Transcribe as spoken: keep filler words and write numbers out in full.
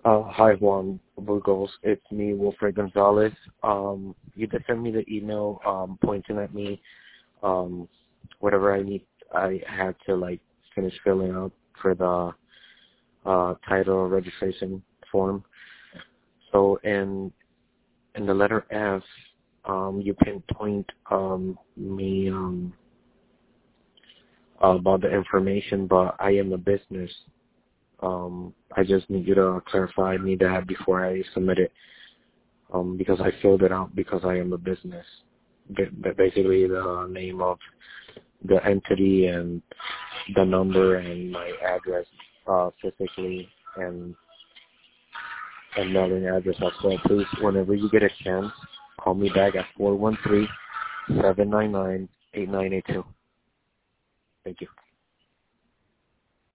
Uh, hi, Juan Burgos. It's me, Wilfred Gonzalez. Um, you just sent me the email um, pointing at me um, whatever I need. I had to like finish filling out for the uh, title registration form. So in in the letter F, um, you pinpoint um, me um, about the information, but I am a business. Um, I just need you to clarify me that before I submit it, um, because I filled it out because I am a business. Ba- Basically, the name of the entity and the number and my address uh, physically and and mailing address as well. Please, whenever you get a chance, call me back at four one three, seven nine nine, eight nine eight two. Thank you.